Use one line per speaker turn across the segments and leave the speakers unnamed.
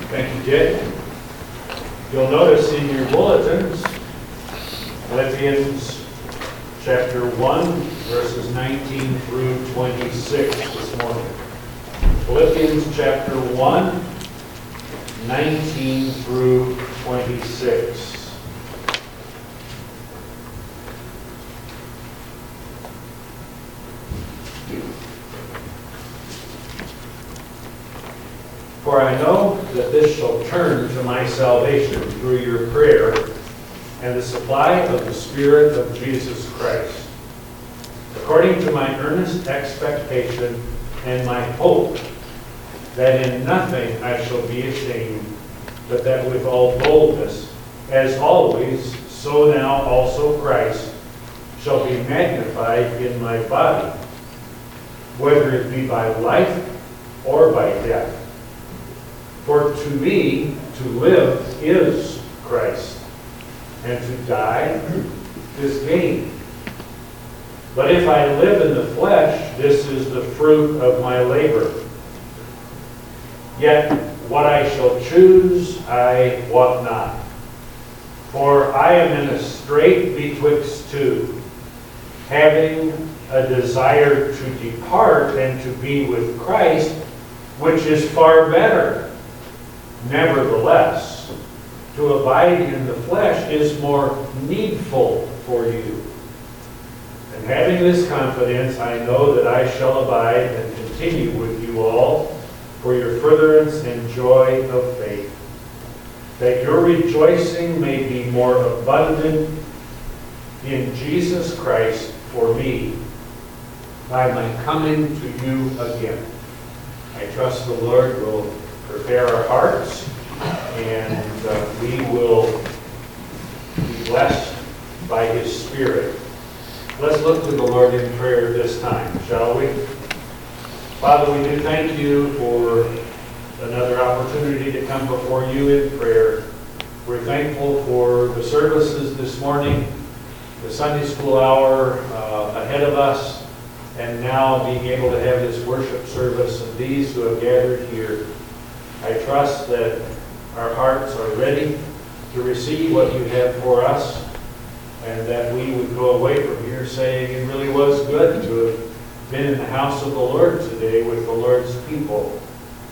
Thank you, Dick. You'll notice in your bulletins, Philippians chapter 1, verses 19 through 26 this morning. Philippians chapter 1, 19 through 26. For I know that this shall turn to my salvation through your prayer and the supply of the Spirit of Jesus Christ, according to my earnest expectation and my hope that in nothing I shall be ashamed, but that with all boldness, as always, so now also Christ shall be magnified in my body, whether it be by life or by death. For to me, to live is Christ, and to die is gain. But if I live in the flesh, this is the fruit of my labor. Yet what I shall choose, I wot not. For I am in a strait betwixt two, having a desire to depart and to be with Christ, which is far better. Nevertheless, to abide in the flesh is more needful for you. And having this confidence, I know that I shall abide and continue with you all for your furtherance and joy of faith, that your rejoicing may be more abundant in Jesus Christ for me by my coming to you again. I trust the Lord will prepare our hearts, and we will be blessed by His Spirit. Let's look to the Lord in prayer this time, shall we? Father, we do thank you for another opportunity to come before you in prayer. We're thankful for the services this morning, the Sunday school hour ahead of us, and now being able to have this worship service and these who have gathered here. I trust that our hearts are ready to receive what you have for us, and that we would go away from here saying it really was good to have been in the house of the Lord today with the Lord's people.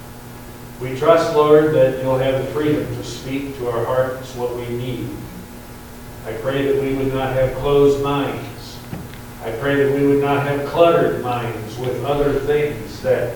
We trust, Lord, that you'll have the freedom to speak to our hearts what we need. I pray that we would not have closed minds. I pray that we would not have cluttered minds with other things that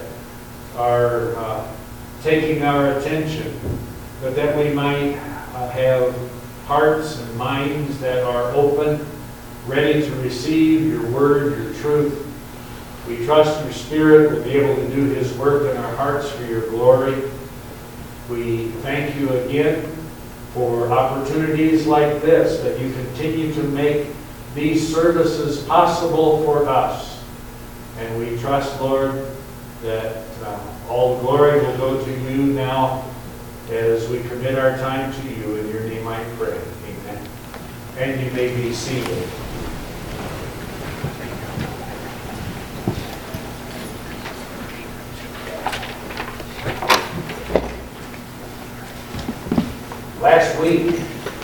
are taking our attention, but that we might have hearts and minds that are open, ready to receive your word, your truth. We trust your Spirit will be able to do his work in our hearts for your glory. We thank you again for opportunities like this, that you continue to make these services possible for us. And we trust, Lord, that all the glory will go to you now as we commit our time to you. In your name I pray. Amen. And you may be seated. Last week,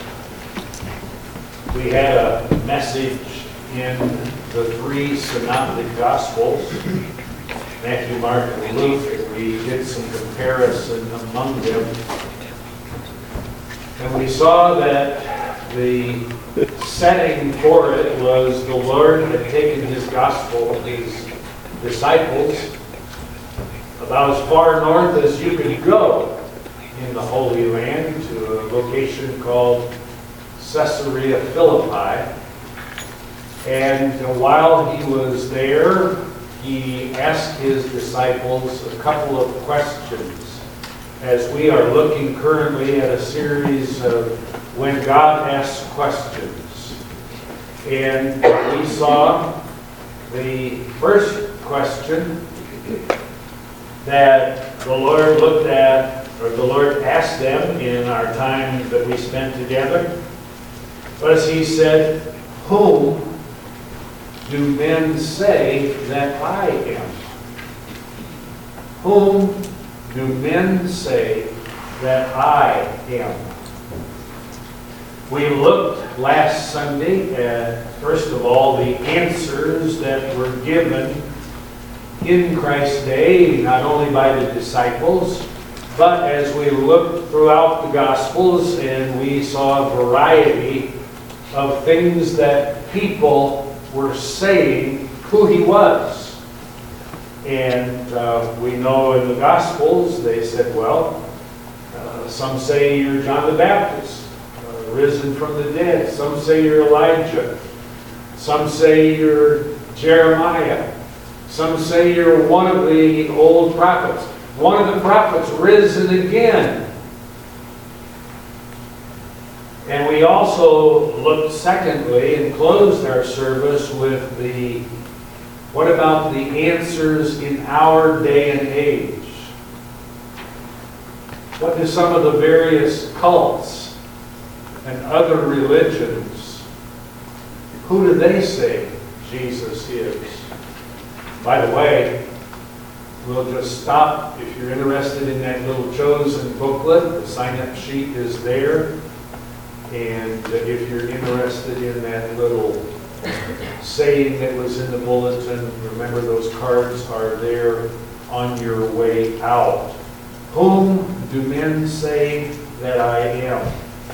we had a message in the three synoptic Gospels, Matthew, Mark, and Luke. We did some comparison among them. And we saw that the setting for it was the Lord had taken his gospel, his disciples, about as far north as you could go in the Holy Land, to a location called Caesarea Philippi. And while he was there, he asked his disciples a couple of questions, as we are looking currently at a series of When God Asks Questions. And we saw the first question that the Lord looked at, or the Lord asked them in our time that we spent together, was he said, "Whom do men say that I am?" Whom do men say that I am. We looked last Sunday at, first of all, the answers that were given in Christ's day, not only by the disciples, but as we looked throughout the Gospels and we saw a variety of things that people were saying who he was. And we know in the Gospels they said, well, some say you're John the Baptist, risen from the dead. Some say you're Elijah. Some say you're Jeremiah. Some say you're one of the old prophets. One of the prophets risen again. And we also looked secondly and closed our service with the, what about the answers in our day and age? What do some of the various cults and other religions, who do they say Jesus is? By the way, we'll just stop. If you're interested in that little chosen booklet, the sign-up sheet is there. And if you're interested in that little saying that was in the bulletin, remember those cards are there on your way out. Whom do men say that I am?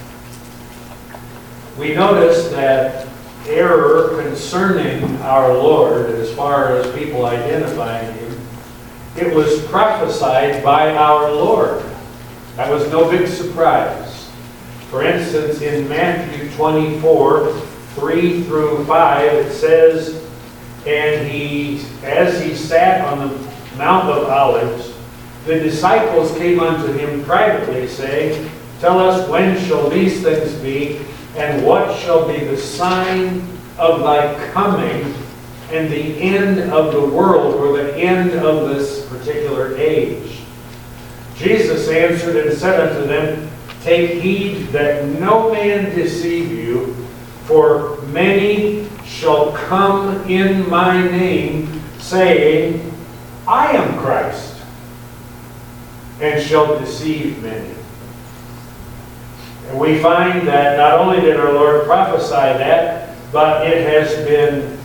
We notice that error concerning our Lord, as far as people identifying him, it was prophesied by our Lord. That was no big surprise. For instance, in Matthew 24, 3 through 5, it says, and as he sat on the Mount of Olives, the disciples came unto him privately, saying, tell us, when shall these things be, and what shall be the sign of thy coming and the end of the world, or the end of this particular age? Jesus answered and said unto them, take heed that no man deceive you, for many shall come in my name, saying, I am Christ, and shall deceive many. And we find that not only did our Lord prophesy that, but it has been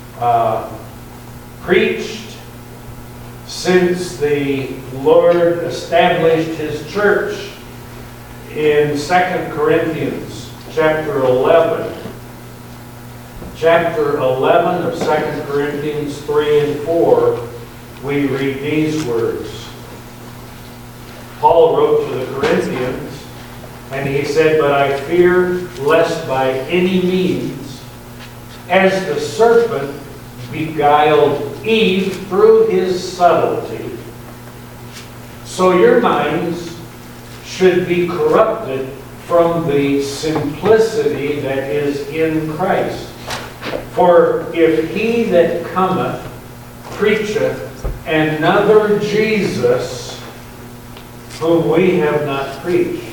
preached since the Lord established his church in 2 Corinthians chapter 11. Chapter 11 of 2 Corinthians 3 and 4, we read these words. Paul wrote to the Corinthians, and he said, but I fear lest by any means, as the serpent beguiled Eve through his subtlety, so your minds should be corrupted from the simplicity that is in Christ. For if he that cometh preacheth another Jesus, whom we have not preached.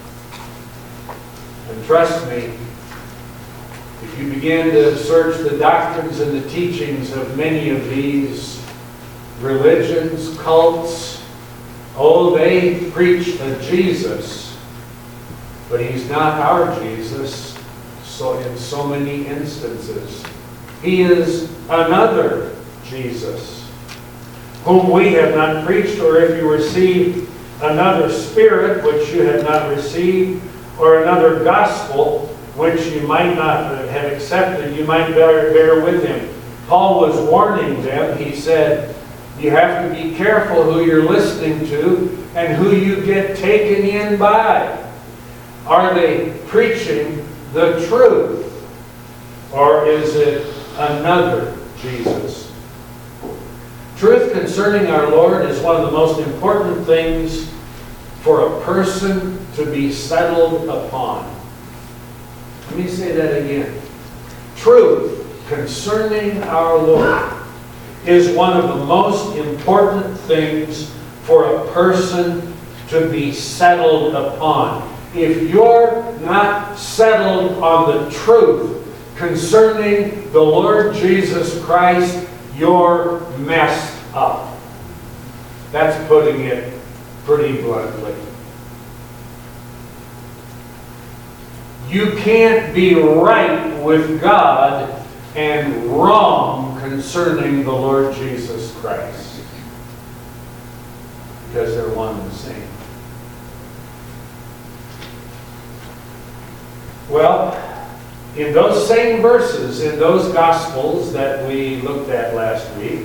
And trust me, if you begin to search the doctrines and the teachings of many of these religions, cults, oh, they preach a Jesus, but he's not our Jesus, so in so many instances. He is another Jesus, whom we have not preached, or if you receive another spirit which you have not received, or another gospel which you might not have accepted, you might bear with him. Paul was warning them. He said, you have to be careful who you're listening to and who you get taken in by. Are they preaching the truth, or is it another Jesus? Truth concerning our Lord is one of the most important things for a person to be settled upon. Let me say that again. Truth concerning our Lord is one of the most important things for a person to be settled upon. If you're not settled on the truth concerning the Lord Jesus Christ, you're messed up. That's putting it pretty bluntly. You can't be right with God and wrong concerning the Lord Jesus Christ. Because they're one and the same. Well, in those same verses, in those Gospels that we looked at last week,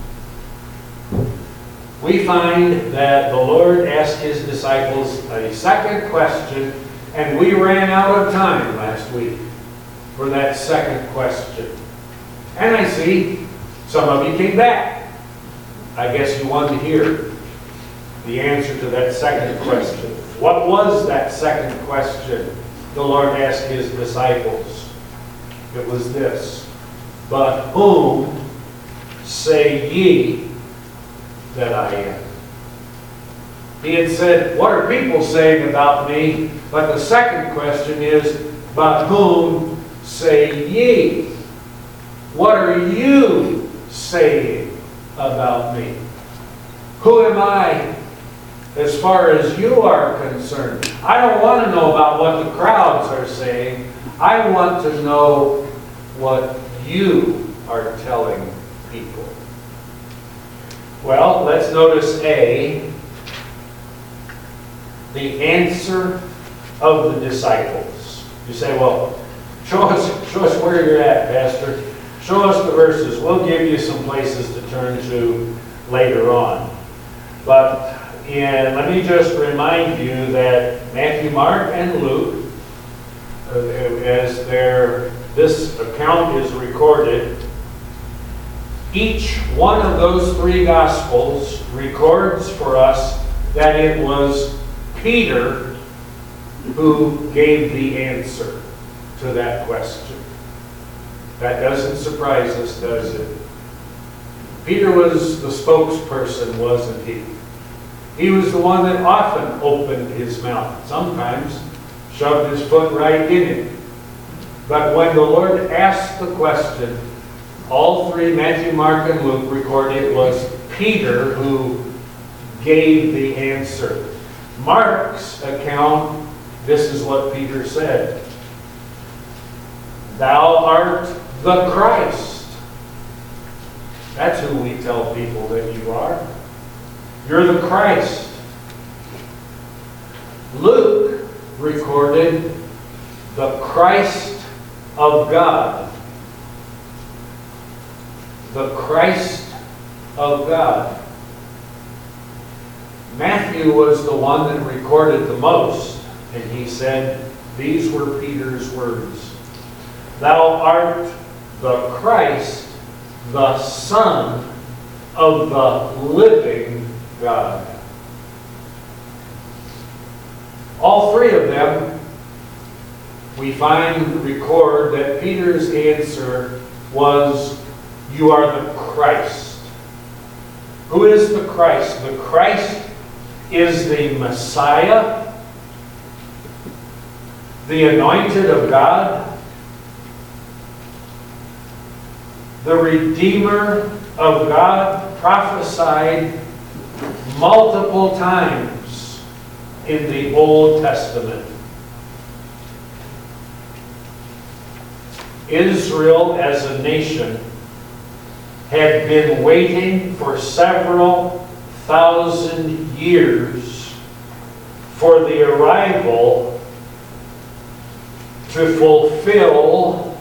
we find that the Lord asked His disciples a second question, and we ran out of time last week for that second question. And I see some of you came back. I guess you wanted to hear the answer to that second question. What was that second question the Lord asked His disciples? It was this: "But whom say ye that I am?" He had said, "What are people saying about me?" But the second question is, "But whom say ye?" What are you saying about me? Who am I as far as you are concerned? I don't want to know about what the crowds are saying. I want to know what you are telling people. Well, let's notice A, the answer of the disciples. You say, well, show us where you're at, Pastor. Show us the verses. We'll give you some places to turn to later on. But let me just remind you that Matthew, Mark, and Luke, as this account is recorded, each one of those three Gospels records for us that it was Peter who gave the answer to that question. That doesn't surprise us, does it? Peter was the spokesperson, wasn't he? He was the one that often opened his mouth. Sometimes shoved his foot right in it. But when the Lord asked the question, all three, Matthew, Mark, and Luke, record it was Peter who gave the answer. Mark's account, this is what Peter said: "Thou art the Christ." That's who we tell people that you are. You're the Christ. Luke recorded the Christ of God. The Christ of God. Matthew was the one that recorded the most, and he said, these were Peter's words: "Thou art the Christ, the Son of the living God." All three of them, we find record that Peter's answer was, "You are the Christ." Who is the Christ? The Christ is the Messiah, the anointed of God, the Redeemer of God, prophesied multiple times in the Old Testament. Israel as a nation had been waiting for several thousand years for the arrival to fulfill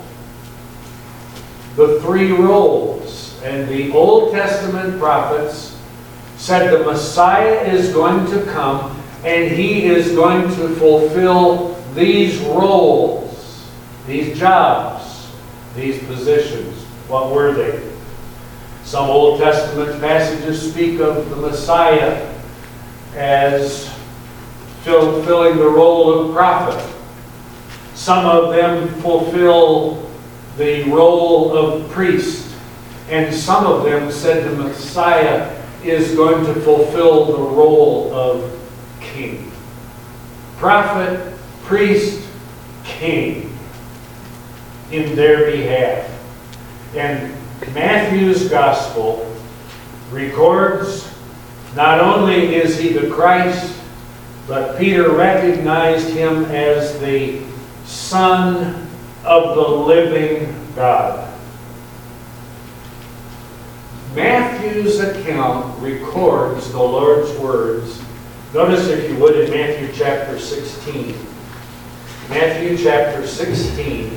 the three roles. And the Old Testament prophets said the Messiah is going to come and he is going to fulfill these roles, these jobs, these positions. What were they? Some Old Testament passages speak of the Messiah as fulfilling the role of prophet. Some of them fulfill the role of priest. And some of them said the Messiah is going to fulfill the role of king. Prophet, priest, king in their behalf. And Matthew's Gospel records not only is he the Christ, but Peter recognized him as the Son of the living God. Matthew's account records the Lord's words. Notice, if you would, in Matthew chapter 16. Matthew chapter 16.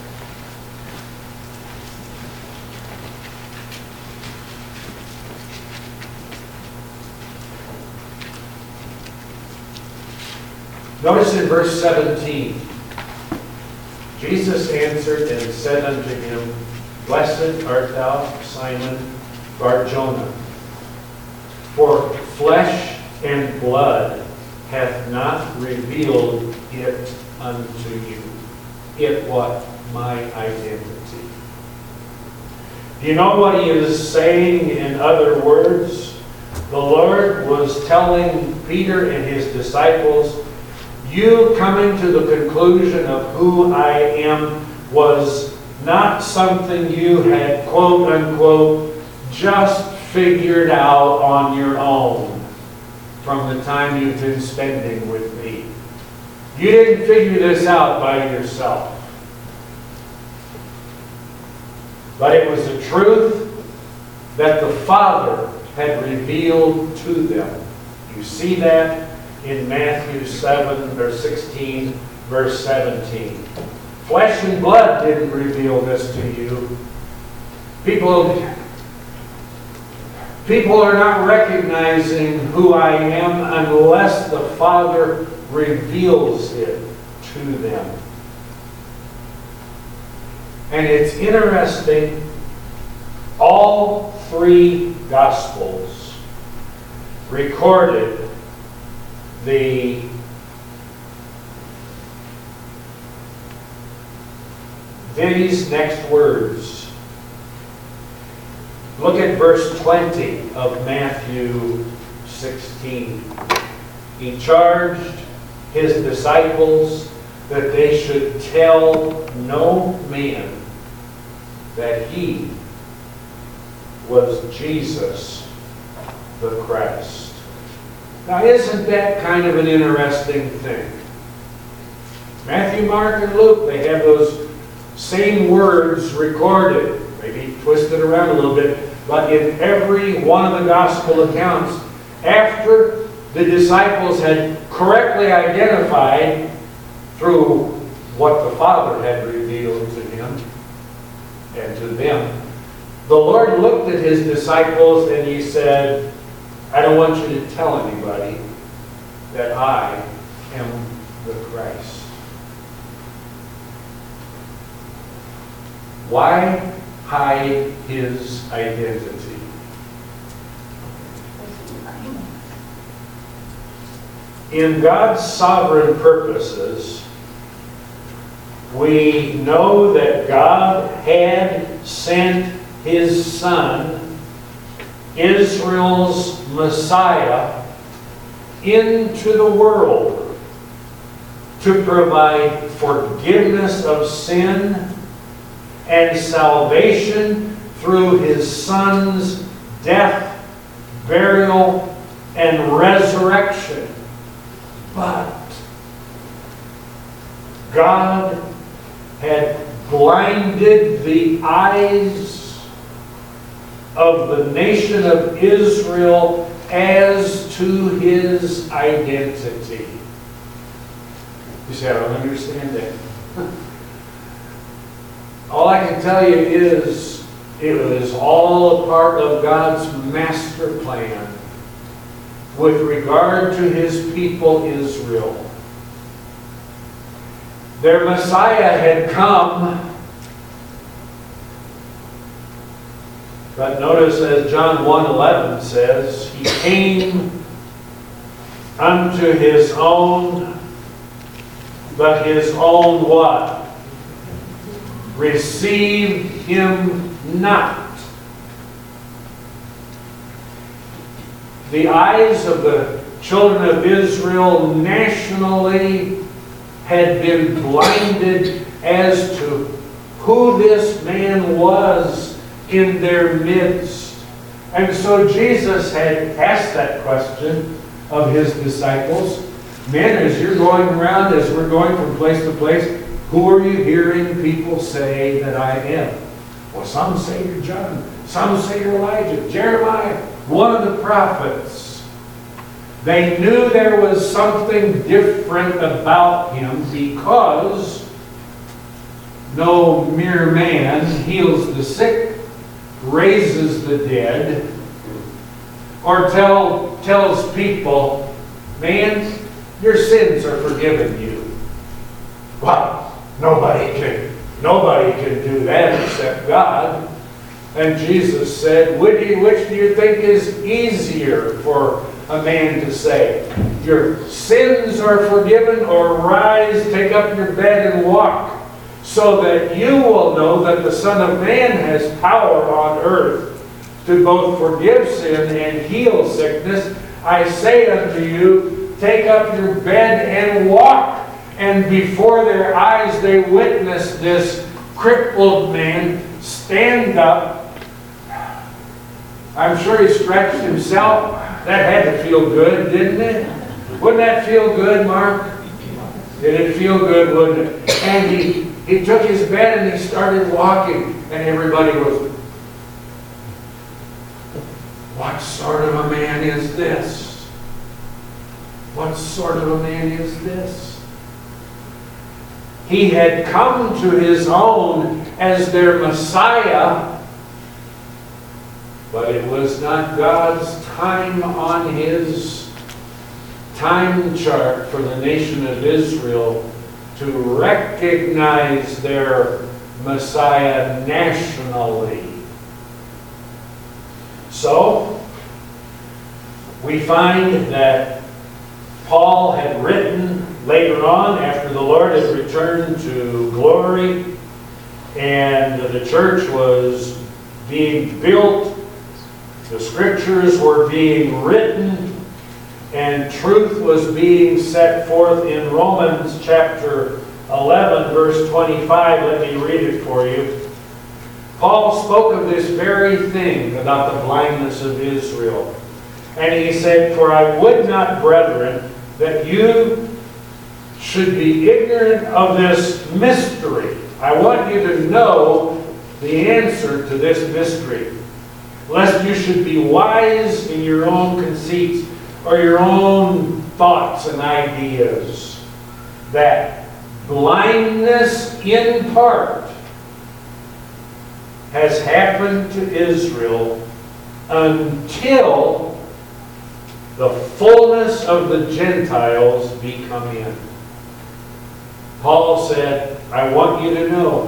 Notice in verse 17. Jesus answered and said unto him, Blessed art thou, Simon Bar-Jonah, for flesh and blood hath not revealed it unto you. It what? My identity. Do you know what he is saying in other words? The Lord was telling Peter and his disciples, you coming to the conclusion of who I am was not something you had, quote unquote, just figured out on your own from the time you've been spending with me. You didn't figure this out by yourself. But it was the truth that the Father had revealed to them. You see that in Matthew 7, or 16, verse 17. Flesh and blood didn't reveal this to you. People are not recognizing who I am unless the Father reveals it to them. And it's interesting, all three Gospels recorded these next words. Look at verse 20 of Matthew 16. He charged his disciples that they should tell no man that he was Jesus the Christ. Now, isn't that kind of an interesting thing? Matthew, Mark, and Luke, they have those same words recorded, maybe twisted around a little bit, but in every one of the gospel accounts, after the disciples had correctly identified through what the Father had revealed to him and to them, the Lord looked at his disciples and he said, I don't want you to tell anybody that I am the Christ. Why hide his identity? In God's sovereign purposes, we know that God had sent his Son, Israel's Messiah, into the world to provide forgiveness of sin and salvation through his Son's death, burial, and resurrection. But God had blinded the eyes of the nation of Israel as to his identity. You say, I don't understand that. All I can tell you is it was all a part of God's master plan with regard to his people Israel. Their Messiah had come, but notice as John 1:11 says, he came unto his own, but his own what? Received him not. The eyes of the children of Israel nationally had been blinded as to who this man was in their midst. And so Jesus had asked that question of his disciples. Men, as you're going around, as we're going from place to place, Who are you hearing people say that I am? Well, some say you're John. Some say you're Elijah. Jeremiah, one of the prophets. They knew there was something different about him because no mere man heals the sick, raises the dead, or tells people, man, your sins are forgiven you. Well, nobody can do that except God. And Jesus said, which do you think is easier for a man to say? Your sins are forgiven, or rise, take up your bed and walk, so that you will know that the Son of Man has power on earth to both forgive sin and heal sickness. I say unto you, take up your bed and walk. And before their eyes they witnessed this crippled man stand up. I'm sure he stretched himself. That had to feel good, didn't it? Wouldn't that feel good, Mark? Did it feel good, wouldn't it? And he took his bed and he started walking. And everybody was, what sort of a man is this? What sort of a man is this? He had come to his own as their Messiah, but it was not God's time on his time chart for the nation of Israel to recognize their Messiah nationally. So, we find that Paul had written later on, after the Lord had returned to glory, and the church was being built, the scriptures were being written, and truth was being set forth in Romans chapter 11, verse 25. Let me read it for you. Paul spoke of this very thing about the blindness of Israel. And he said, for I would not, brethren, that you should be ignorant of this mystery. I want you to know the answer to this mystery, lest you should be wise in your own conceits or your own thoughts and ideas, that blindness in part has happened to Israel until the fullness of the Gentiles be come in. Paul said, I want you to know,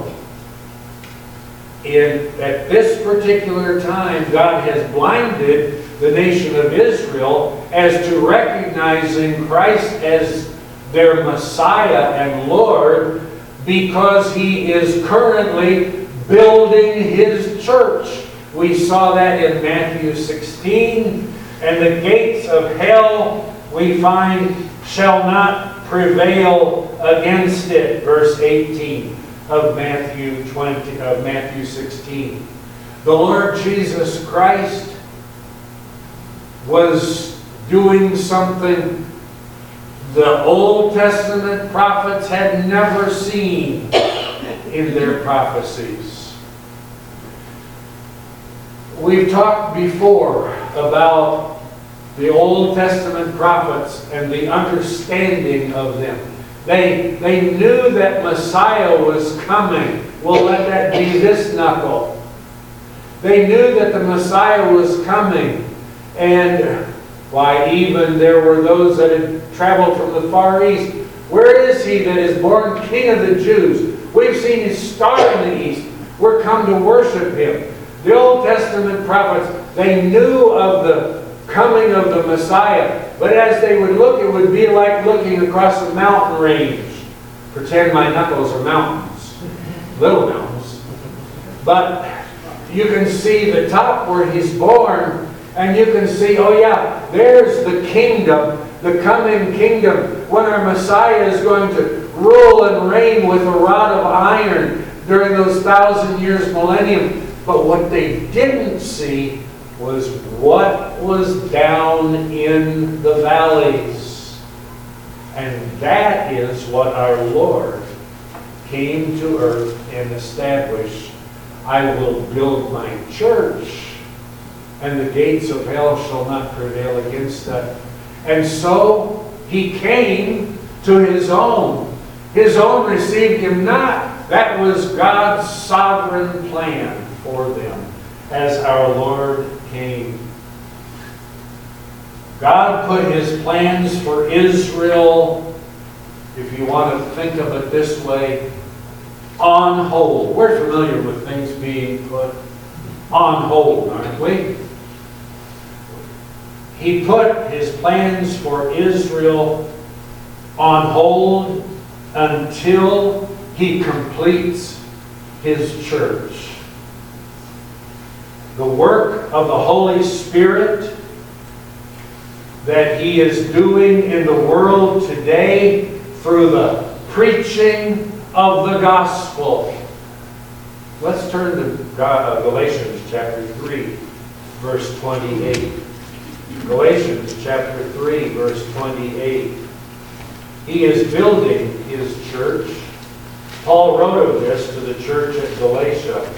at this particular time, God has blinded the nation of Israel as to recognizing Christ as their Messiah and Lord, because he is currently building his church. We saw that in Matthew 16. And the gates of hell, we find, shall not prevail against it. Verse 18 of Matthew 16. The Lord Jesus Christ was doing something the Old Testament prophets had never seen in their prophecies. We've talked before about the Old Testament prophets and the understanding of them. They knew that Messiah was coming. We'll let that be this knuckle. They knew that the Messiah was coming. And why, even there were those that had traveled from the Far East. Where is he that is born King of the Jews? We've seen his star in the east. We're come to worship him. The Old Testament prophets, they knew of the coming of the Messiah. But as they would look, it would be like looking across a mountain range. Pretend my knuckles are mountains. Little mountains. But you can see the top where he's born, and you can see, oh yeah, there's the kingdom, the coming kingdom, when our Messiah is going to rule and reign with a rod of iron during those 1,000 years millennium. But what they didn't see was what was down in the valleys. And that is what our Lord came to earth and established, I will build my church, and the gates of hell shall not prevail against that. And so he came to his own. His own received him not. That was God's sovereign plan for them as our Lord came. God put his plans for Israel, if you want to think of it this way, on hold. We're familiar with things being put on hold, aren't we? He put his plans for Israel on hold until he completes his church. The work of the Holy Spirit that he is doing in the world today through the preaching of the gospel. Let's turn to Galatians chapter 3, verse 28. Galatians chapter 3, verse 28. He is building his church. Paul wrote of this to the church at Galatia.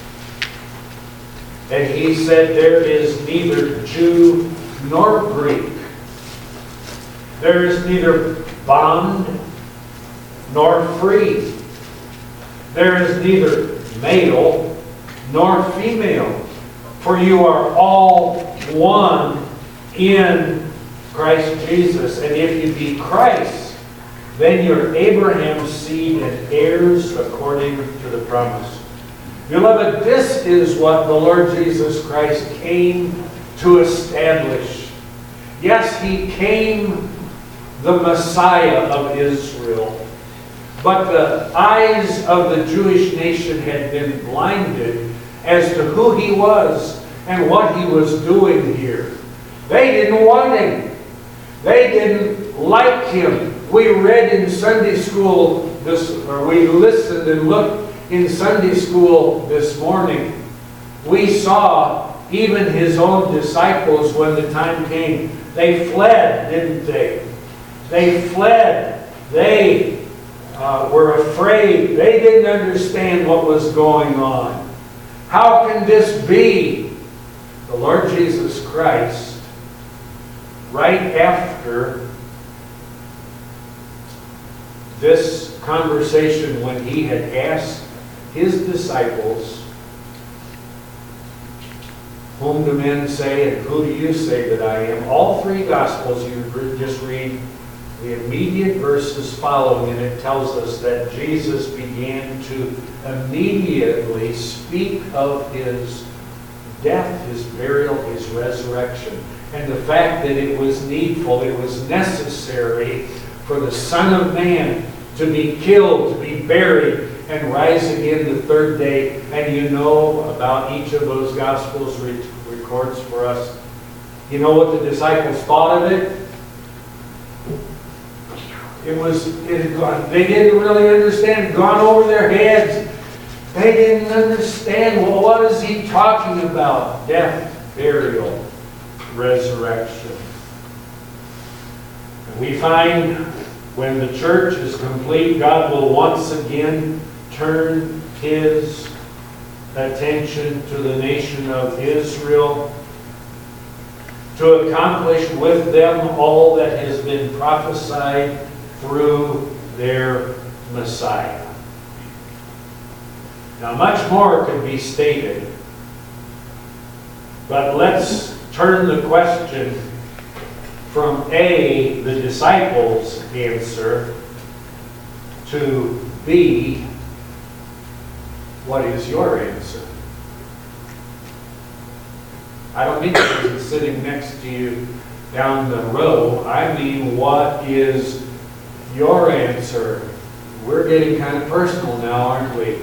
And he said, there is neither Jew nor Greek. There is neither bond nor free. There is neither male nor female. For you are all one in Christ Jesus. And if you be Christ, then you're Abraham's seed and heirs according to the promise. Beloved, this is what the Lord Jesus Christ came to establish. Yes, he came the Messiah of Israel. But the eyes of the Jewish nation had been blinded as to who he was and what he was doing here. They didn't want him. They didn't like him. We read in Sunday school we listened and looked in Sunday school this morning. We saw even his own disciples when the time came. They fled, didn't they? They fled. They were afraid. They didn't understand what was going on. How can this be? The Lord Jesus Christ, right after this conversation, when he had asked his disciples, whom do men say and who do you say that I am? All three Gospels, you just read the immediate verses following, and it tells us that Jesus began to immediately speak of his death, his burial, his resurrection, and the fact that it was needful, it was necessary for the Son of Man to be killed, to be buried, and rise again the third day. And you know about each of those Gospels records for us. You know what the disciples thought of it? It had gone. They didn't really understand. It had gone over their heads. They didn't understand. Well, what is he talking about? Death, burial, resurrection. And we find when the church is complete, God will once again turn his attention to the nation of Israel to accomplish with them all that has been prophesied through their Messiah. Now, much more could be stated, but let's turn the question from A, the disciples' answer, to B, what is your answer? I don't mean the person sitting next to you down the row. I mean, what is your answer? We're getting kind of personal now, aren't we?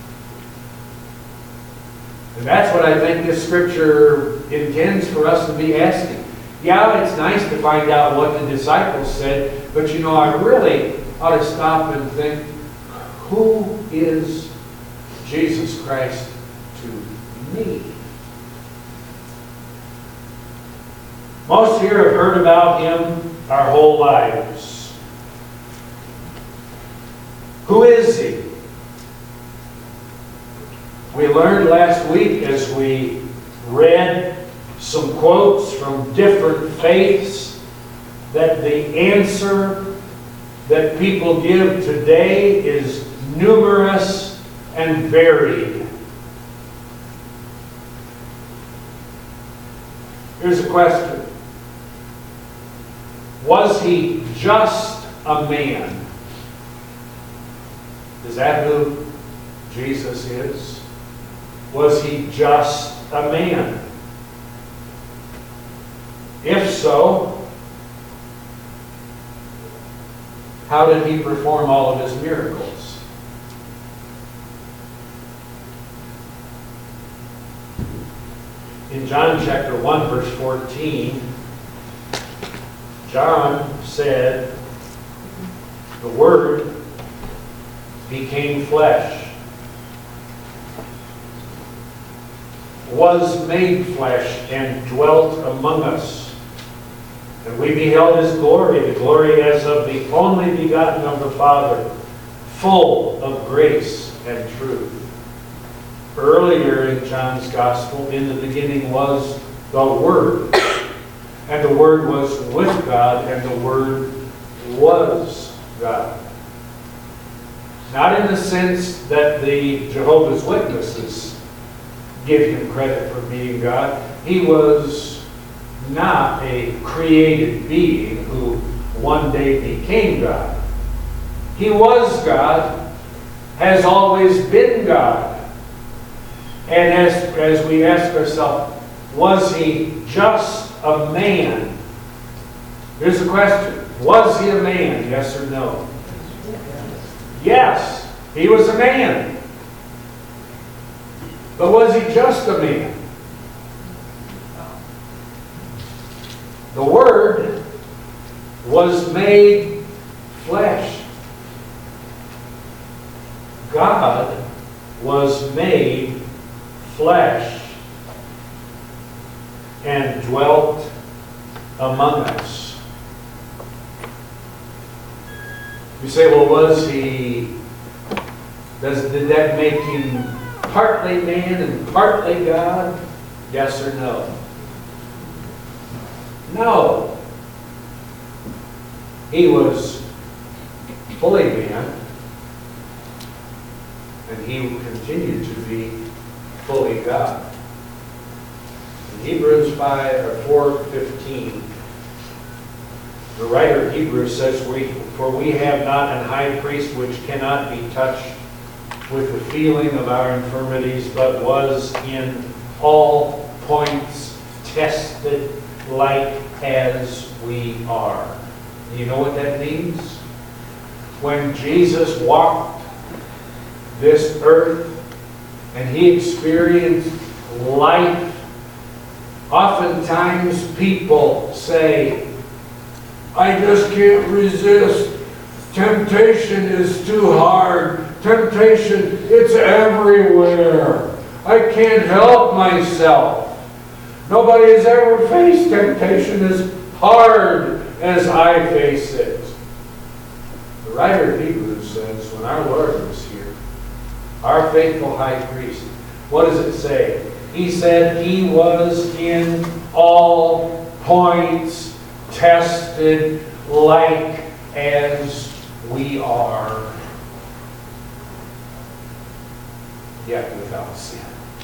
And that's what I think this scripture intends for us to be asking. Yeah, it's nice to find out what the disciples said, but you know, I really ought to stop and think, who is Jesus Christ to me? Most here have heard about him our whole lives. Who is he? We learned last week as we read some quotes from different faiths that the answer that people give today is numerous and varied. Here's a question. Was he just a man? Is that who Jesus is? Was he just a man? If so, how did he perform all of his miracles? In John chapter 1, verse 14, John said, the Word became flesh, was made flesh, and dwelt among us. And we beheld his glory, the glory as of the only begotten of the Father, full of grace and truth. Earlier in John's Gospel, in the beginning was the Word, and the Word was with God, and the Word was God. Not in the sense that the Jehovah's Witnesses give him credit for being God. He was not a created being who one day became God. He was God, has always been God. And as we ask ourselves, was he just a man? Here's the question. Was he a man? Yes or no? Yes, he was a man. But was he just a man? The Word was made flesh. God was made flesh and dwelt among us. You say, well, did that make him partly man and partly God? Yes or no? No. He was fully man, and he continued to be fully God. In Hebrews 4:15, the writer of Hebrews says, For we have not an high priest which cannot be touched with the feeling of our infirmities, but was in all points tested like as we are. You know what that means? When Jesus walked this earth and he experienced life, oftentimes people say, I just can't resist. Temptation is too hard. Temptation, it's everywhere. I can't help myself. Nobody has ever faced temptation as hard as I face it. The writer of Hebrews says, when our Lord was here, our faithful high priest, what does it say? He said he was in all points tested like as we are, yet without sin.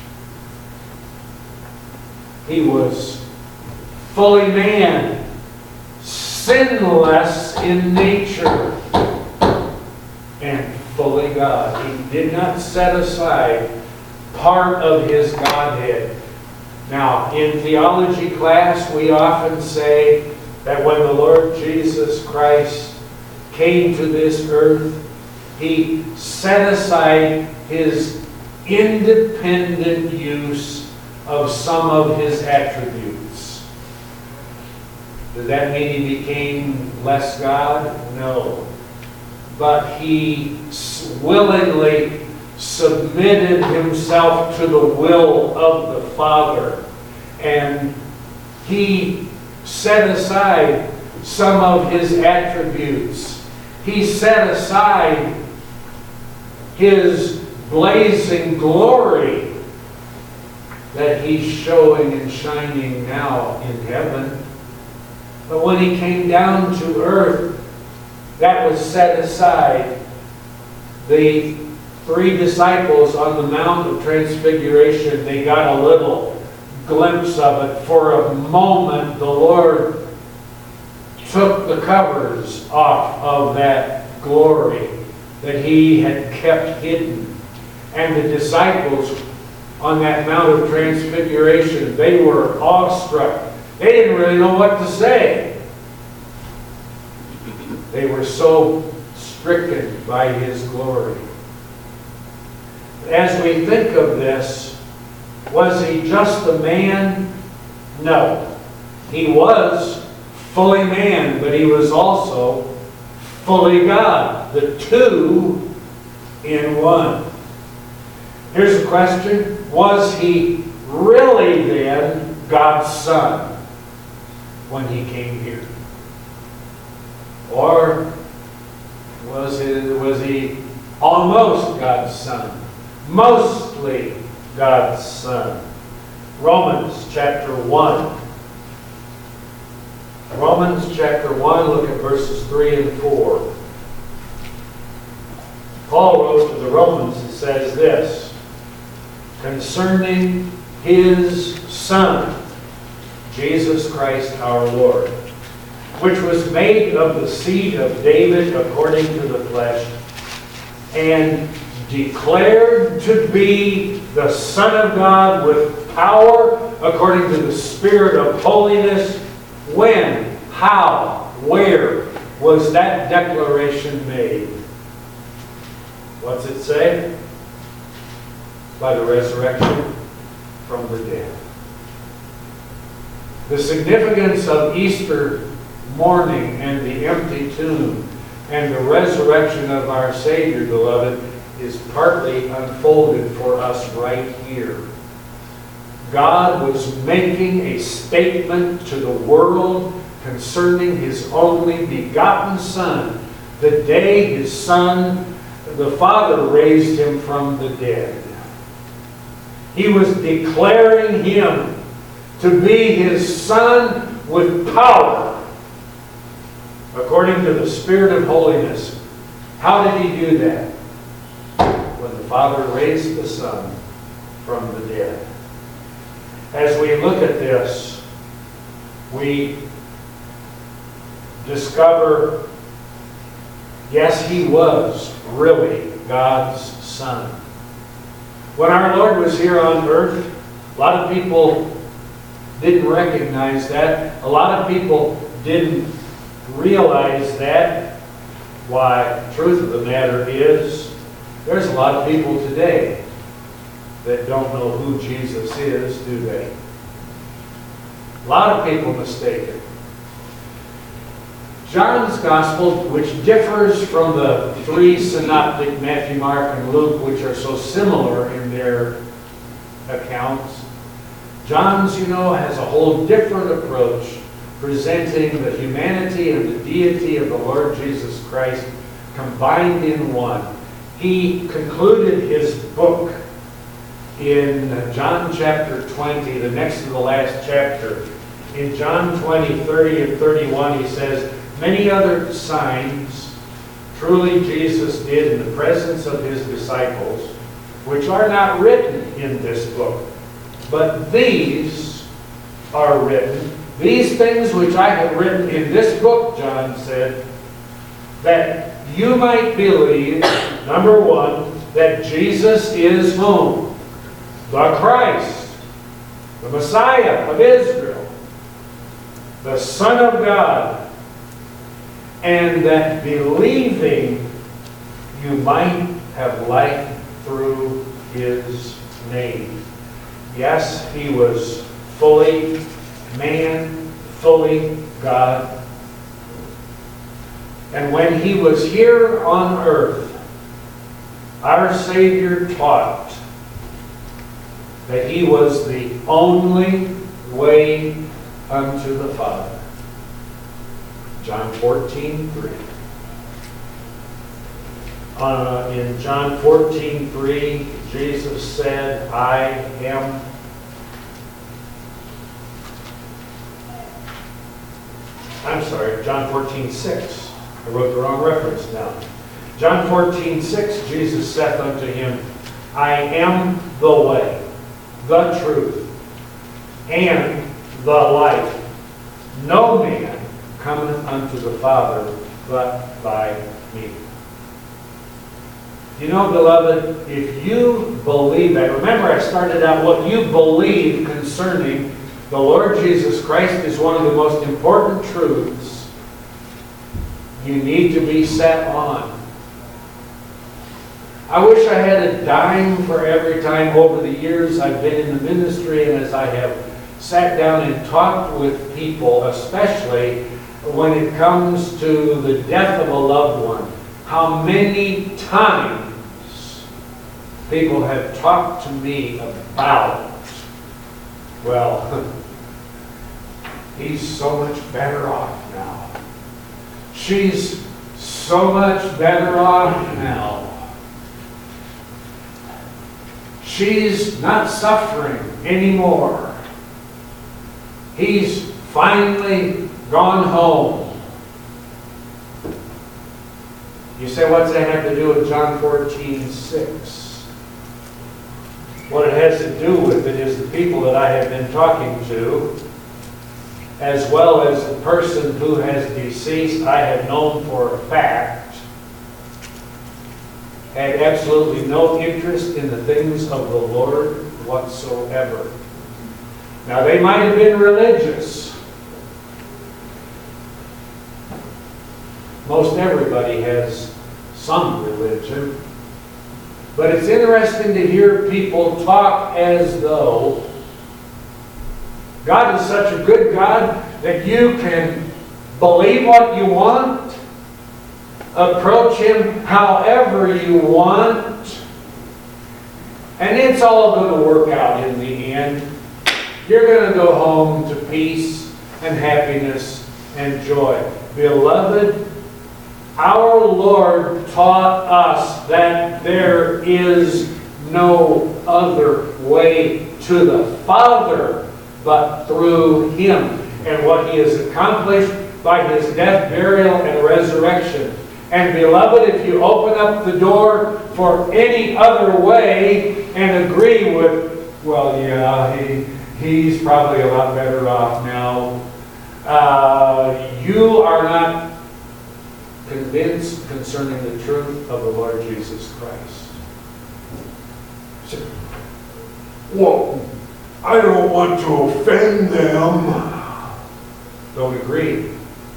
He was fully man, sinless in nature, and fully God. He did not set aside part of his Godhead. Now, in theology class, we often say that when the Lord Jesus Christ came to this earth, he set aside his independent use of some of his attributes. Does that mean he became less God? No. But he willingly submitted himself to the will of the Father. And he set aside some of his attributes. He set aside his blazing glory that He's showing and shining now in heaven. But when He came down to earth, that was set aside. The 3 disciples on the Mount of Transfiguration, they got a little glimpse of it. For a moment, the Lord took the covers off of that glory that He had kept hidden. And the disciples on that Mount of Transfiguration, they were awestruck. They didn't really know what to say. They were so stricken by His glory. As we think of this, was He just a man? No. He was fully man, but He was also fully God. The two in one. Here's a question. Was He really then God's Son when He came here? Or was He almost God's Son? Mostly God's Son. Romans chapter 1. Romans chapter 1, look at verses 3 and 4. Paul wrote to the Romans and says this, concerning His Son, Jesus Christ our Lord, which was made of the seed of David according to the flesh, and declared to be the Son of God with power according to the Spirit of holiness. When, how, where was that declaration made? What's it say? By the resurrection from the dead. The significance of Easter morning and the empty tomb and the resurrection of our Savior, beloved, is partly unfolded for us right here. God was making a statement to the world concerning His only begotten Son, the day His Son, the Father, raised Him from the dead. He was declaring Him to be His Son with power, according to the Spirit of holiness. How did He do that? When the Father raised the Son from the dead. As we look at this, we discover, yes, He was really God's Son. When our Lord was here on earth, a lot of people didn't recognize that. A lot of people didn't realize that. Why, the truth of the matter is, there's a lot of people today that don't know who Jesus is, do they? A lot of people mistake it. John's Gospel, which differs from the 3 synoptic, Matthew, Mark, and Luke, which are so similar in their accounts, John's, has a whole different approach, presenting the humanity and the deity of the Lord Jesus Christ combined in one. He concluded his book in John chapter 20, the next to the last chapter. In John 20, 30 and 31, he says, many other signs truly Jesus did in the presence of His disciples, which are not written in this book. But these are written, these things which I have written in this book, John said, that you might believe, number one, that Jesus is whom? The Christ, the Messiah of Israel, the Son of God, and that believing you might have life through His name. Yes, He was fully man, fully God. And when He was here on earth, our Savior taught that He was the only way unto the Father. John 14:3. In John 14:3, Jesus said, I am I'm sorry, John 14:6. I wrote the wrong reference down. John 14:6, Jesus saith unto him, I am the way, the truth, and the life. No man cometh unto the Father but by me. You know, beloved, if you believe that, remember I started out, what you believe concerning the Lord Jesus Christ is one of the most important truths you need to be set on. I wish I had a dime for every time over the years I've been in the ministry and as I have sat down and talked with people, especially when it comes to the death of a loved one, how many times people have talked to me about, well, he's so much better off now. She's so much better off now. She's not suffering anymore. He's finally gone home. You say, what's that have to do with John 14:6? What it has to do with it is the people that I have been talking to, as well as the person who has deceased, I have known for a fact, had absolutely no interest in the things of the Lord whatsoever. Now, they might have been religious. Most everybody has some religion. But it's interesting to hear people talk as though God is such a good God that you can believe what you want, approach Him however you want, and it's all going to work out in the end. You're going to go home to peace and happiness and joy. Beloved, our Lord taught us that there is no other way to the Father but through Him and what He has accomplished by His death, burial, and resurrection. And beloved, if you open up the door for any other way and agree with, well, yeah, he's probably a lot better off now, you are not convinced concerning the truth of the Lord Jesus Christ. So, well, I don't want to offend them. Don't agree.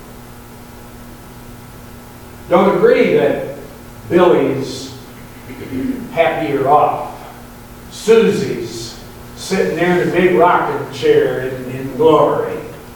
Don't agree that Billy's happier off. Susie's sitting there in a big rocking chair in glory.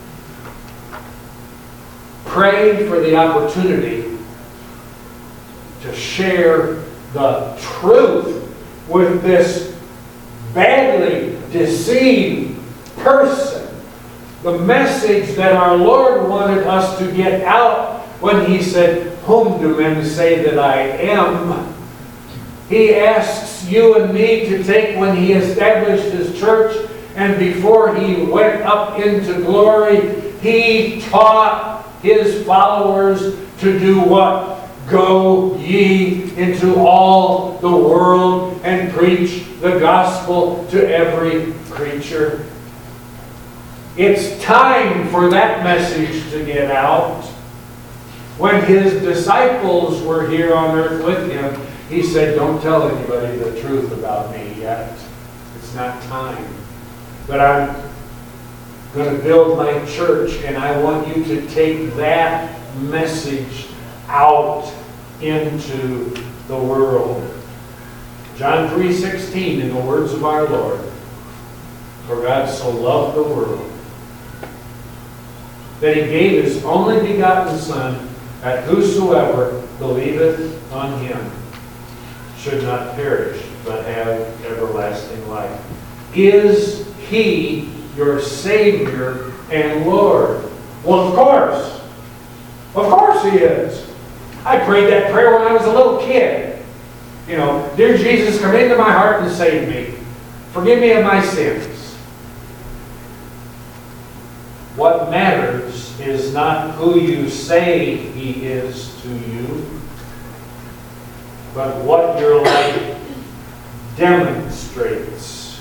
Pray for the opportunity to share the truth with this badly deceived person. The message that our Lord wanted us to get out when He said, "Whom do men say that I am?" He asks you and me to take when He established His church and before He went up into glory, He taught His followers to do what? Go ye into all the world and preach the gospel to every creature. It's time for that message to get out. When His disciples were here on earth with Him, He said, don't tell anybody the truth about me yet. It's not time. But I'm going to build my church, and I want you to take that message out into the world. John 3:16, in the words of our Lord, for God so loved the world that He gave His only begotten Son, that whosoever believeth on Him should not perish, but have everlasting life. Is He your Savior and Lord? Well, of course. Of course He is. I prayed that prayer when I was a little kid. You know, dear Jesus, come into my heart and save me. Forgive me of my sins. What matters is not who you say He is to you, but what your life demonstrates.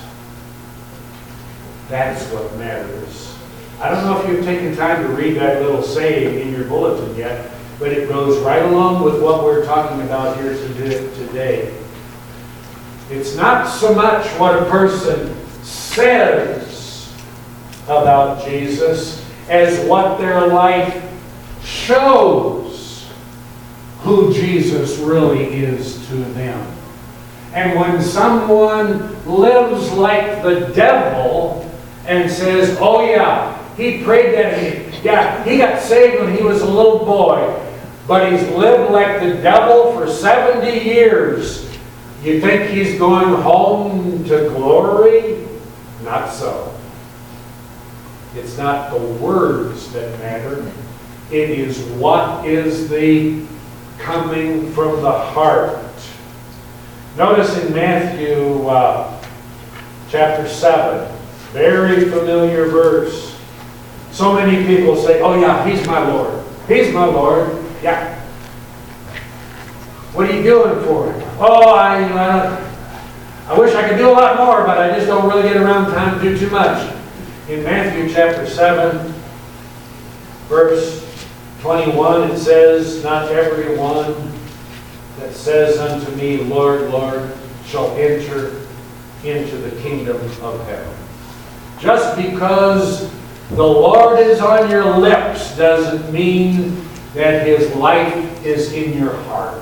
That's what matters. I don't know if you've taken time to read that little saying in your bulletin yet, but it goes right along with what we're talking about here today. It's not so much what a person says about Jesus as what their life shows who Jesus really is to them. And when someone lives like the devil and says, oh yeah, he prayed that, yeah, he got saved when he was a little boy, but he's lived like the devil for 70 years, you think he's going home to glory? Not so. It's not the words that matter. It is what is the coming from the heart. Notice in Matthew chapter 7, very familiar verse. So many people say, oh yeah, He's my Lord. He's my Lord. Yeah. What are you doing for Him? Oh, I wish I could do a lot more, but I just don't really get around time to do too much. In Matthew chapter 7, verse 21, it says, not everyone that says unto me, Lord, Lord, shall enter into the kingdom of heaven. Just because the Lord is on your lips doesn't mean that His life is in your heart.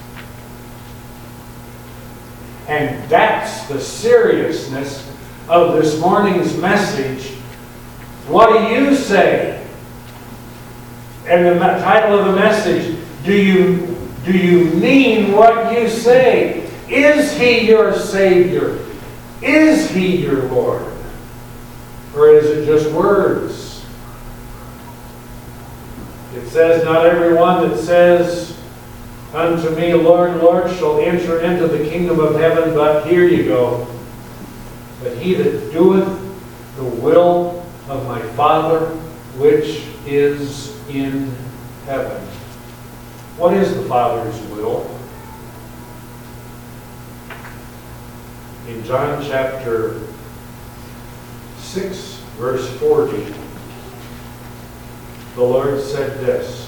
And that's the seriousness of this morning's message. What do you say? And the title of the message, do you mean what you say? Is He your Savior? Is He your Lord? Or is it just words? It says, not everyone that says unto me, Lord, Lord, shall enter into the kingdom of heaven, but here you go. But he that doeth the will of my Father which is in heaven. What is the Father's will? In John chapter 6, verse 40, the Lord said this,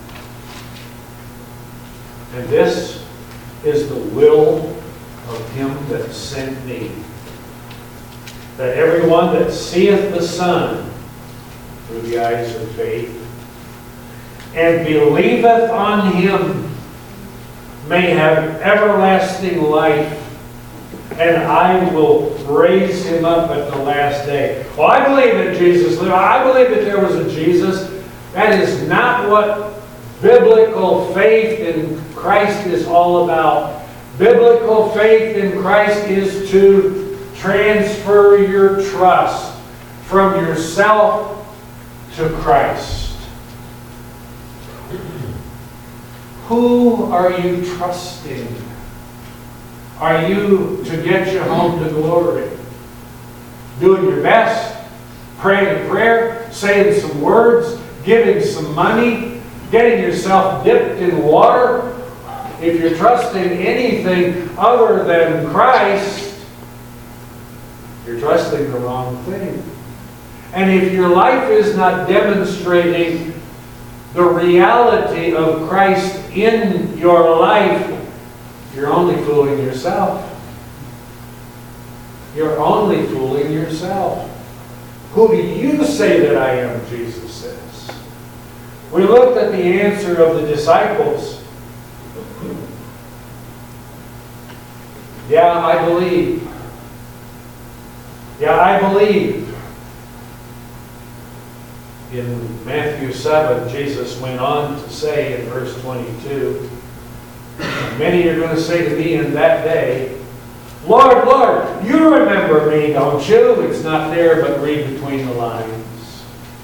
and this is the will of Him that sent me, that everyone that seeth the Son through the eyes of faith, and believeth on Him, may have everlasting life, and I will raise him up at the last day. Well, I believe that Jesus lived. I believe that there was a Jesus. That is not what biblical faith in Christ is all about. Biblical faith in Christ is to transfer your trust from yourself to Christ. Who are you trusting? Are you to get you home to glory? Doing your best, praying a prayer, saying some words, giving some money, getting yourself dipped in water. If you're trusting anything other than Christ, you're trusting the wrong thing. And if your life is not demonstrating the reality of Christ in your life, you're only fooling yourself. You're only fooling yourself. Who do you say that I am, Jesus says. We looked at the answer of the disciples. Yeah, I believe. Yeah, I believe. In Matthew 7, Jesus went on to say in verse 22, many are going to say to me in that day, Lord, Lord, you remember me, don't you? It's not there, but read between the lines.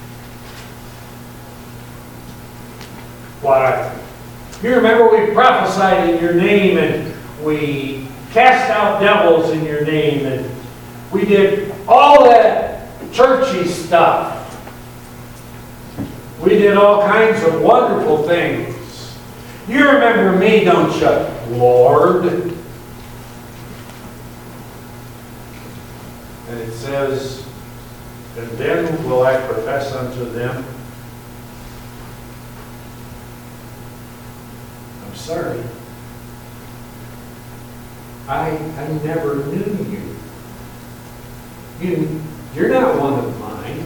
Why? You remember we prophesied in your name, and we cast out devils in your name, and we did all that churchy stuff. We did all kinds of wonderful things. You remember me, don't you, Lord? And it says, and then will I profess unto them, I'm sorry, I never knew you. You're not one of mine.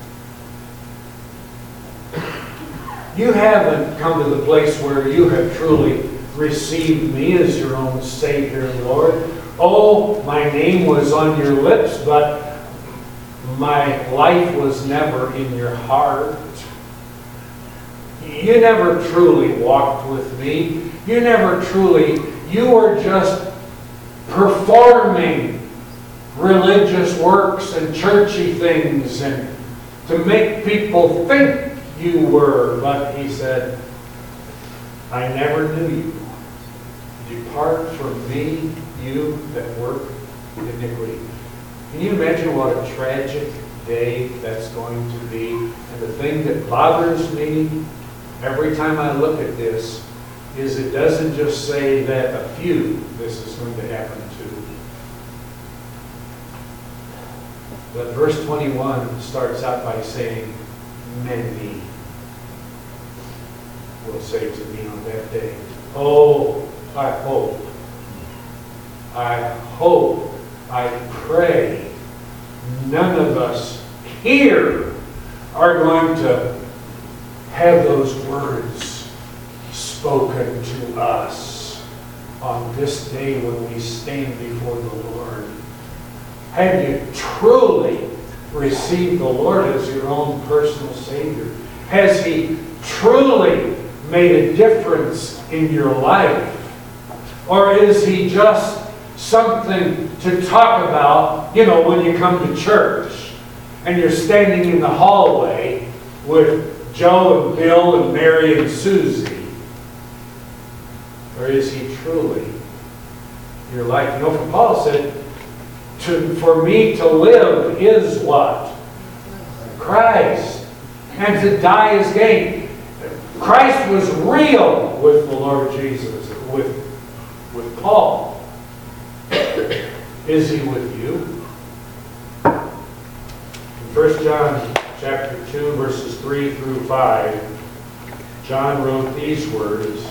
You haven't come to the place where you have truly received me as your own Savior and Lord. Oh, my name was on your lips, but my life was never in your heart. You never truly walked with me. You were just performing religious works and churchy things and to make people think you were. But he said, I never knew you. Depart from me, you that work iniquity. Can you imagine what a tragic day that's going to be? And the thing that bothers me every time I look at this is it doesn't just say that a few this is going to happen to. But verse 21 starts out by saying, many will say to me on that day, oh, I hope, I pray none of us here are going to have those words spoken to us on this day when we stand before the Lord. Have you truly received the Lord as your own personal Savior? Has He truly made a difference in your life? Or is He just something to talk about, when you come to church and you're standing in the hallway with Joe and Bill and Mary and Susie? Or is He truly your life? For Paul said, for me to live is what? Christ. And to die is gain. Christ was real with the Lord Jesus, with Paul. Is He with you? In 1 John chapter 2, verses 3 through 5, John wrote these words.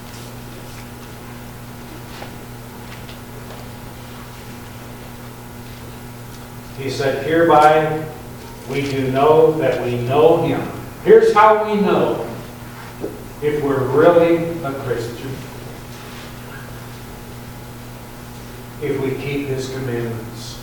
He said, hereby we do know that we know Him. Here's how we know if we're really a Christian. If we keep His commandments.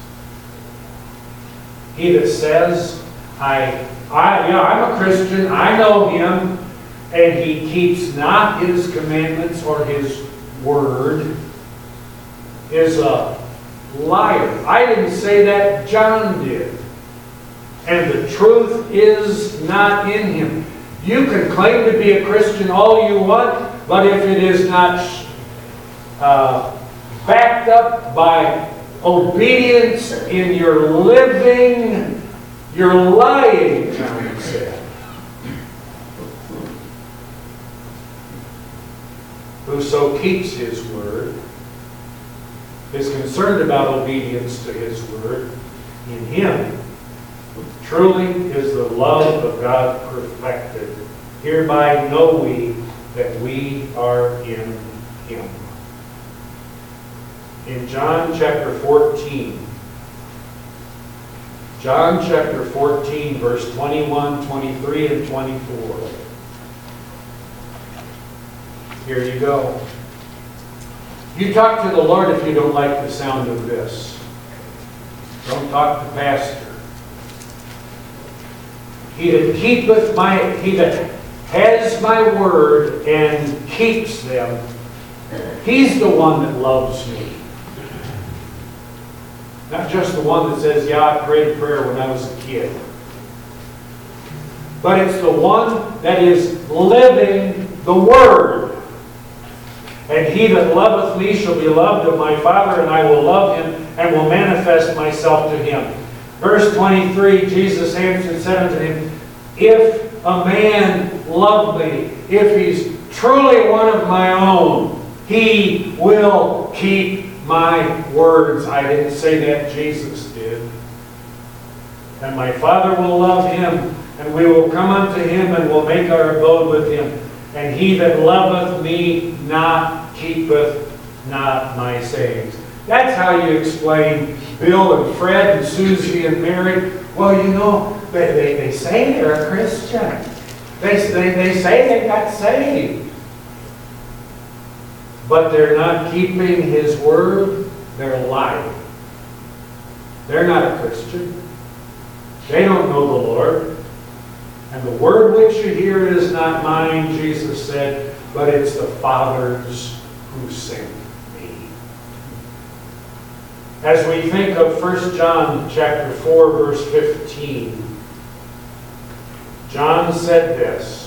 He that says, I'm a Christian, I know Him, and he keeps not His commandments or His word, is a liar. I didn't say that, John did. And the truth is not in him. You can claim to be a Christian all you want, but if it is not backed up by obedience in your living, you're lying, John said. Whoso keeps His word is concerned about obedience to His word. In Him truly is the love of God perfected. Hereby know we that we are in Him. In John chapter 14, verse 21, 23, and 24. Here you go. You talk to the Lord if you don't like the sound of this. Don't talk to Pastor. He that has my word and keeps them, he's the one that loves me. Not just the one that says, yeah, I prayed a prayer when I was a kid. But it's the one that is living the word. And he that loveth me shall be loved of my Father, and I will love him, and will manifest myself to him. Verse 23, Jesus answered and said unto him, If a man love me, if he's truly one of my own, he will keep my words. I didn't say that, Jesus did. And my Father will love him, and we will come unto him, and will make our abode with him. And he that loveth me not keepeth not my sayings. That's how you explain Bill and Fred and Susie and Mary. Well, you know, they say they're a Christian. They say they got saved. But they're not keeping his word. They're lying. They're not a Christian. They don't know the Lord. And the word which you hear is not mine, Jesus said, but it's the Father's who sent me. As we think of 1 John chapter 4, verse 15, John said this,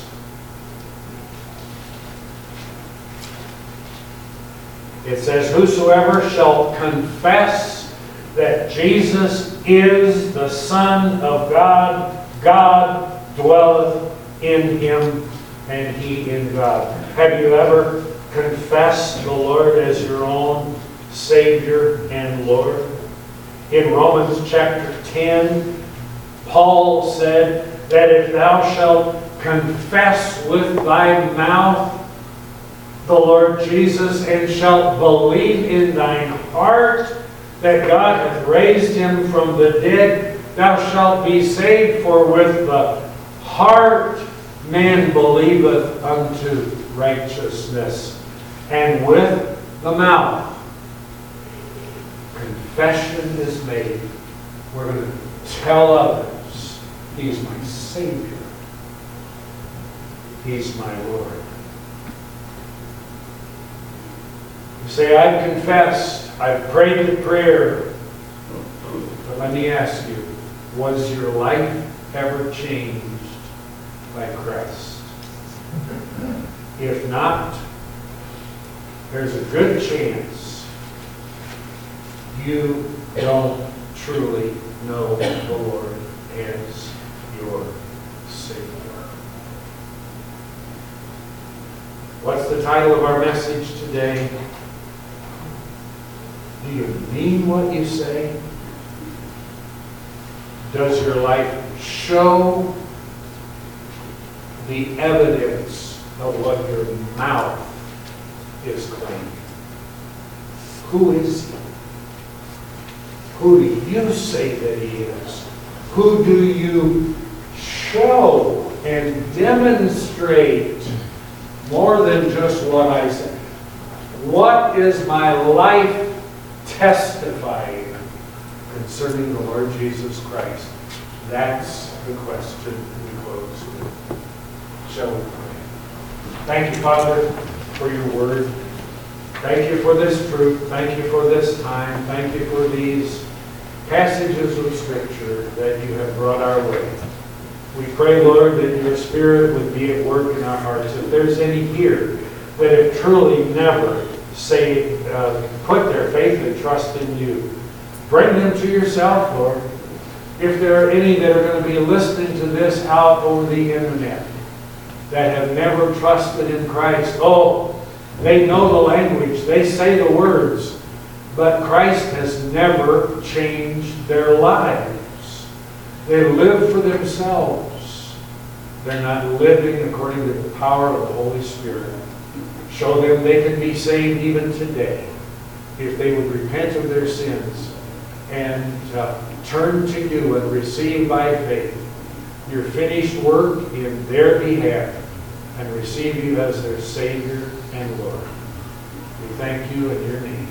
it says, whosoever shall confess that Jesus is the Son of God, God dwelleth in him, and he in God. Have you ever confessed the Lord as your own Savior and Lord? In Romans chapter 10, Paul said that if thou shalt confess with thy mouth the Lord Jesus, and shalt believe in thine heart that God hath raised him from the dead, thou shalt be saved. For with the heart man believeth unto righteousness, and with the mouth confession is made. We're going to tell others, he's my Savior. He's my Lord. You say, I've confessed, I've prayed the prayer. But let me ask you, was your life ever changed by Christ? If not, there's a good chance you don't truly know the Lord as your Savior. What's the title of our message today? Do you mean what you say? Does your life show the evidence of what your mouth is claiming? Who is he? Who do you say that he is? Who do you show and demonstrate more than just what I say? What is my life testifying concerning the Lord Jesus Christ? That's the question we close with. Shall we pray? Thank you, Father, for your word. Thank you for this truth. Thank you for this time. Thank you for these passages of Scripture that you have brought our way. We pray, Lord, that your Spirit would be at work in our hearts. If there's any here that have truly never put their faith and trust in you, bring them to yourself, Lord. If there are any that are going to be listening to this out over the internet that have never trusted in Christ, they know the language, they say the words, but Christ has never changed their lives. They live for themselves. They're not living according to the power of the Holy Spirit. Show them they can be saved even today if they would repent of their sins and turn to you and receive by faith your finished work in their behalf and receive you as their Savior and Lord. We thank you in your name.